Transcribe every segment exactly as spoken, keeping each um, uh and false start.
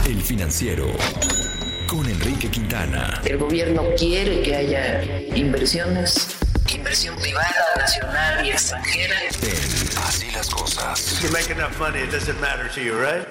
El Financiero con Enrique Quintana. El gobierno quiere que haya inversiones, inversión privada, nacional y extranjera. En Así las cosas. You make enough money, it doesn't matter to you, right?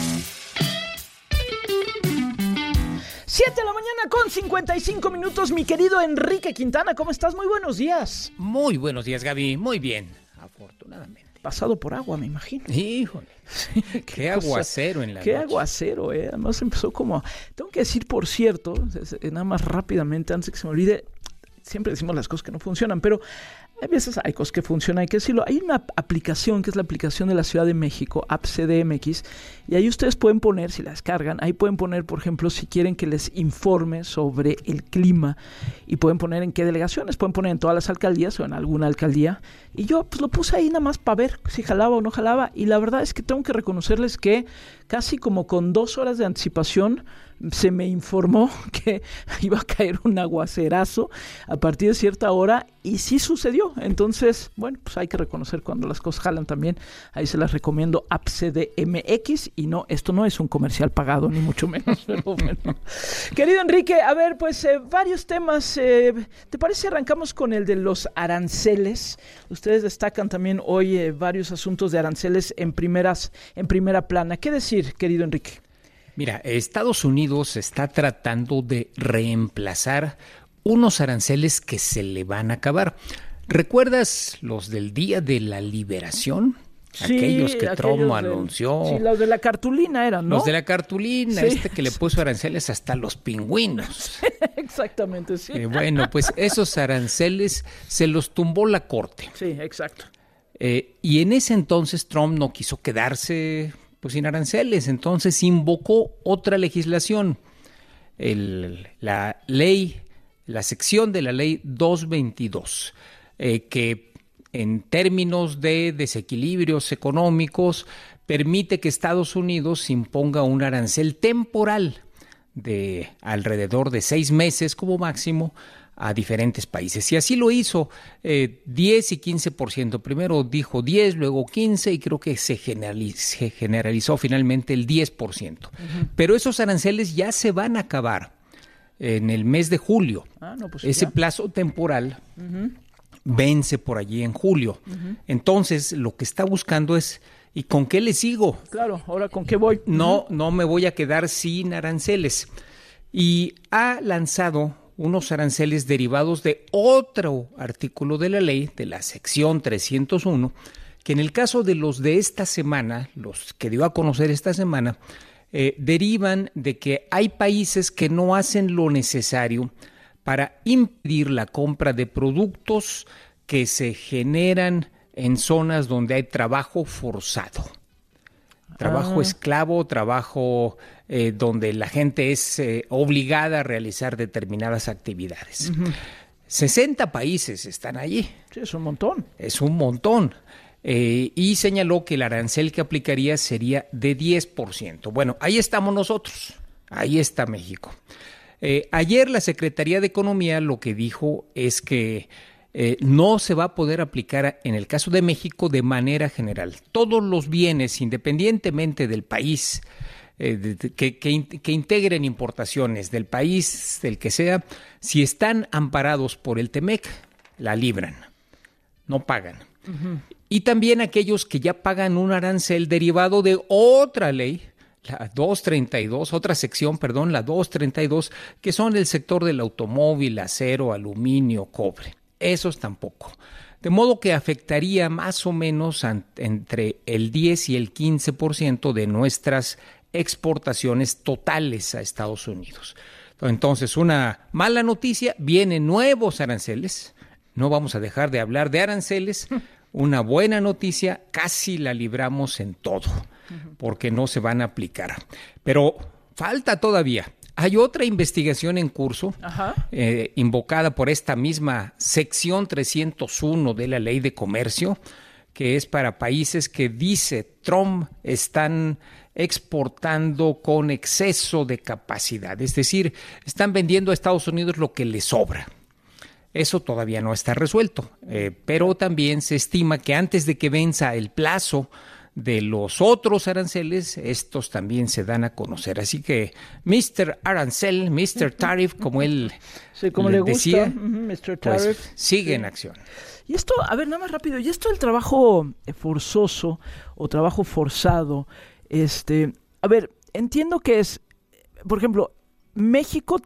siete de la mañana con cincuenta y cinco minutos, mi querido Enrique Quintana, ¿cómo estás? Muy buenos días. Muy buenos días, Gaby, muy bien, afortunadamente. Pasado por agua, me imagino. Híjole, sí, qué, qué aguacero en la Qué noche. aguacero, eh. Además empezó como... Tengo que decir, por cierto, nada más rápidamente, antes de que se me olvide, siempre decimos las cosas que no funcionan, pero hay veces hay cosas que funcionan, hay que decirlo. Hay una aplicación que es la aplicación de la Ciudad de México, App C D M X, y ahí ustedes pueden poner, si la descargan, ahí pueden poner, por ejemplo, si quieren que les informe sobre el clima, y pueden poner en qué delegaciones, pueden poner en todas las alcaldías o en alguna alcaldía, y yo pues lo puse ahí nada más para ver si jalaba o no jalaba, y la verdad es que tengo que reconocerles que casi como con dos horas de anticipación se me informó que iba a caer un aguacerazo a partir de cierta hora y sí sucedió. Entonces, bueno, pues hay que reconocer cuando las cosas jalan también. Ahí se las recomiendo, App C D M X. Y no, esto no es un comercial pagado, ni mucho menos. Pero bueno. Querido Enrique, a ver, pues eh, varios temas. Eh, ¿Te parece arrancamos con el de los aranceles? Ustedes destacan también hoy eh, varios asuntos de aranceles en, primeras, en primera plana. ¿Qué decir, querido Enrique? Mira, Estados Unidos está tratando de reemplazar unos aranceles que se le van a acabar. ¿Recuerdas los del Día de la Liberación? Sí, aquellos que Trump del, anunció. Sí, los de la cartulina eran, ¿no? Los de la cartulina, sí, este que le puso aranceles hasta los pingüinos. Exactamente, sí. Eh, bueno, pues esos aranceles se los tumbó la Corte. Sí, exacto. Eh, y en ese entonces Trump no quiso quedarse pues sin aranceles, entonces invocó otra legislación, el, la ley, la sección de la ley doscientos veintidós, eh, que en términos de desequilibrios económicos permite que Estados Unidos imponga un arancel temporal de alrededor de seis meses como máximo a diferentes países. Y así lo hizo, eh, diez y quince por ciento. Primero dijo diez, luego quince y creo que se generalizó, se generalizó finalmente el diez por ciento. Uh-huh. Pero esos aranceles ya se van a acabar en el mes de julio. Ah, no, pues Ese ya. plazo temporal uh-huh. vence por allí en julio. Uh-huh. Entonces, lo que está buscando es, ¿y con qué le sigo? Claro, ahora ¿con qué voy? No, uh-huh. no me voy a quedar sin aranceles. Y ha lanzado unos aranceles derivados de otro artículo de la ley, de la sección trescientos uno, que en el caso de los de esta semana, los que dio a conocer esta semana, eh, derivan de que hay países que no hacen lo necesario para impedir la compra de productos que se generan en zonas donde hay trabajo forzado. Trabajo ah. esclavo, trabajo eh, donde la gente es eh, obligada a realizar determinadas actividades. Uh-huh. sesenta países están allí. Sí, es un montón. Es un montón. Eh, y señaló que el arancel que aplicaría sería de diez por ciento. Bueno, ahí estamos nosotros. Ahí está México. Eh, ayer la Secretaría de Economía lo que dijo es que Eh, no se va a poder aplicar en el caso de México de manera general. Todos los bienes, independientemente del país, eh, de, de, que, que, que integren importaciones del país, del que sea, si están amparados por el T-M E C, la libran, no pagan. Uh-huh. Y también aquellos que ya pagan un arancel derivado de otra ley, la doscientos treinta y dos, otra sección, perdón, la doscientos treinta y dos, que son el sector del automóvil, acero, aluminio, cobre. Esos tampoco. De modo que afectaría más o menos an- entre el diez y el quince por ciento de nuestras exportaciones totales a Estados Unidos. Entonces, una mala noticia, vienen nuevos aranceles. No vamos a dejar de hablar de aranceles. Una buena noticia, casi la libramos en todo, porque no se van a aplicar. Pero falta todavía. Hay otra investigación en curso, eh, invocada por esta misma sección trescientos uno de la Ley de Comercio, que es para países que, dice Trump, están exportando con exceso de capacidad. Es decir, están vendiendo a Estados Unidos lo que les sobra. Eso todavía no está resuelto, eh, pero también se estima que antes de que venza el plazo de los otros aranceles, estos también se dan a conocer. Así que mister Arancel, mister Tariff, como él sí, como le, le gusta, decía, uh-huh, mister Tariff, pues, sigue sí. en acción. Y esto, a ver, nada más rápido, y esto del trabajo forzoso o trabajo forzado, este, a ver, entiendo que es, por ejemplo, México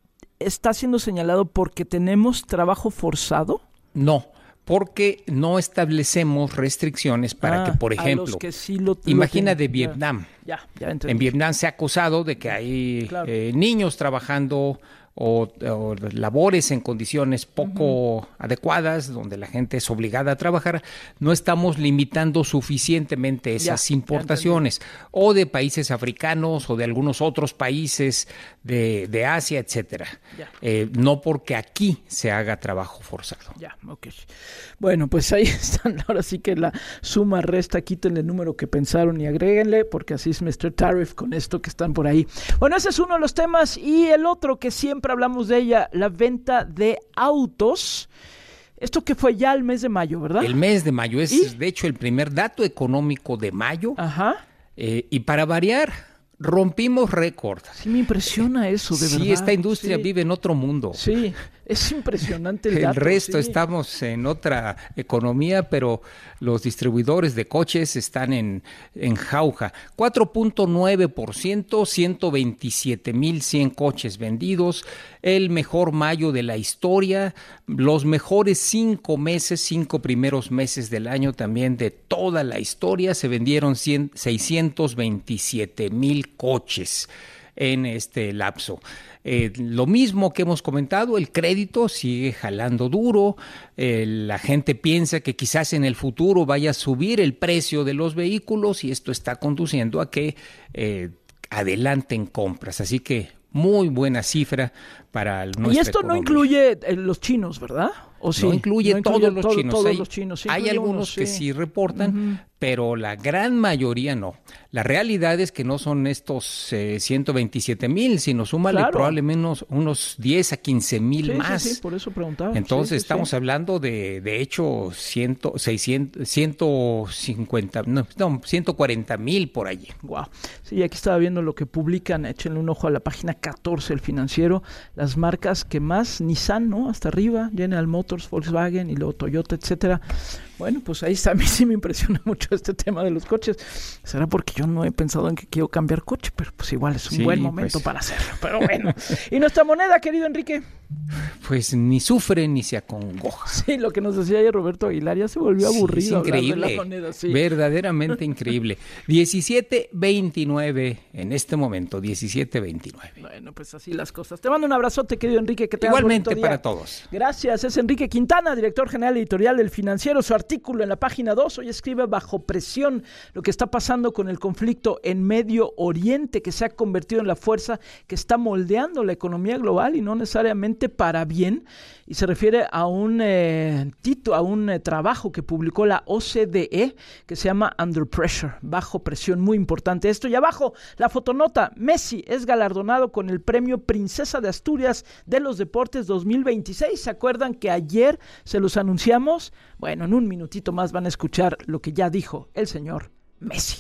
está siendo señalado porque tenemos trabajo forzado. No. Porque no establecemos restricciones para ah, que, por ejemplo, a los que sí lo, imagina lo de Vietnam. Ya, ya entendí. En Vietnam se ha acusado de que hay claro. eh, niños trabajando o, o labores en condiciones poco uh-huh. adecuadas, donde la gente es obligada a trabajar. No estamos limitando suficientemente esas ya, importaciones, o de países africanos o de algunos otros países de, de Asia, etcétera. Eh, no porque aquí se haga trabajo forzado. Ya, ok. Bueno, pues ahí están. Ahora sí que la suma resta, quítenle el número que pensaron y agréguenle, porque así es mister Tariff con esto que están por ahí. Bueno, ese es uno de los temas, y el otro que siempre hablamos de ella, la venta de autos. Esto que fue ya el mes de mayo, ¿verdad? El mes de mayo es, ¿Y? de hecho, el primer dato económico de mayo. Ajá. Eh, y para variar, rompimos récord. Sí, me impresiona eso, de sí, verdad. Sí, esta industria sí. vive en otro mundo. Sí, es impresionante el, el dato. El resto sí. estamos en otra economía, pero los distribuidores de coches están en, en jauja. cuatro punto nueve por ciento, ciento veintisiete mil cien coches vendidos, el mejor mayo de la historia, los mejores cinco meses, cinco primeros meses del año también de toda la historia, se vendieron seiscientos veintisiete mil coches en este lapso. Eh, lo mismo que hemos comentado, el crédito sigue jalando duro, eh, la gente piensa que quizás en el futuro vaya a subir el precio de los vehículos y esto está conduciendo a que eh, adelanten compras, así que muy buena cifra para nuestra Y esto economía. No incluye eh, los chinos, ¿verdad? ¿O sí? No incluye, no incluye todos los todo, chinos. Todos hay los chinos. Sí, hay algunos unos, que sí, sí reportan, uh-huh. pero la gran mayoría no. La realidad es que no son estos eh, ciento veintisiete mil, sino súmale claro. probablemente unos, unos diez a quince mil sí, más. Sí, sí, por eso preguntaba. Entonces sí, sí, estamos sí. hablando de, de hecho, cien, seiscientos, ciento cincuenta, no, no, ciento cuarenta mil por allí. Wow. Sí, aquí estaba viendo lo que publican, échenle un ojo a la página catorce, el Financiero, las marcas que más, Nissan, ¿no? Hasta arriba, General Motors, Volkswagen y luego Toyota, etcétera. Bueno, pues ahí está, a mí sí me impresiona mucho este tema de los coches. Será porque yo no he pensado en que quiero cambiar coche, pero pues igual es un sí, buen momento pues. para hacerlo. Pero bueno. ¿Y nuestra moneda, querido Enrique? Pues ni sufre ni se acongoja. Sí, lo que nos decía ayer Roberto Aguilar, ya se volvió aburrido. Sí, es increíble, de la moneda, sí. verdaderamente increíble. diecisiete veintinueve en este momento, diecisiete veintinueve. Bueno, pues así las cosas. Te mando un abrazote, querido Enrique. Que igualmente para todos. Gracias, es Enrique Quintana, director general editorial del Financiero. Su artículo en la página dos hoy escribe bajo presión lo que está pasando con el conflicto en Medio Oriente, que se ha convertido en la fuerza que está moldeando la economía global y no necesariamente para bien, y se refiere a un eh, título, a un eh, trabajo que publicó la O C D E que se llama Under Pressure, bajo presión, muy importante esto. Y abajo la fotonota, Messi es galardonado con el premio Princesa de Asturias de los Deportes dos mil veintiséis. ¿Se acuerdan que ayer se los anunciamos? Bueno, en un minutito más van a escuchar lo que ya dijo el señor Messi.